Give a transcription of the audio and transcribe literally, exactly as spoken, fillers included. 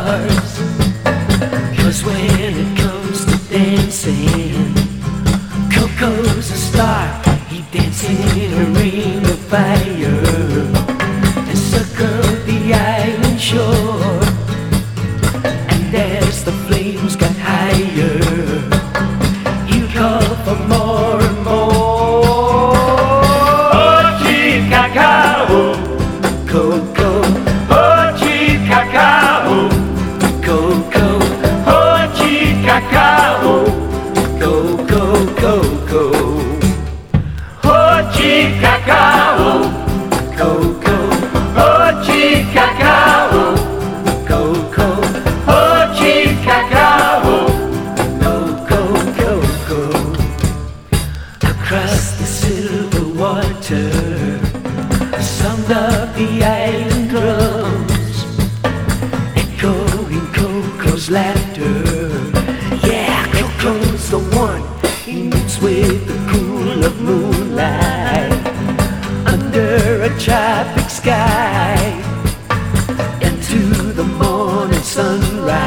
stars. 'Cause when it comes to dancing, Coco's a star. He dances in a ring of fire and circled the island shore. And as the flames got higher, he called for more and more. Oh, Chicago, Coco. Oh, Chicago, Coco. Oh, Chicago, Coco, Coco. Oh, Chicago, Coco. Oh, Chicago, Coco. Oh, Chicago, Coco, Coco. Across the silver water, sound of the island drums, echoing Coco's laughter. Yeah, Coco's the one. He meets with the cool of moonlight under a tropic sky.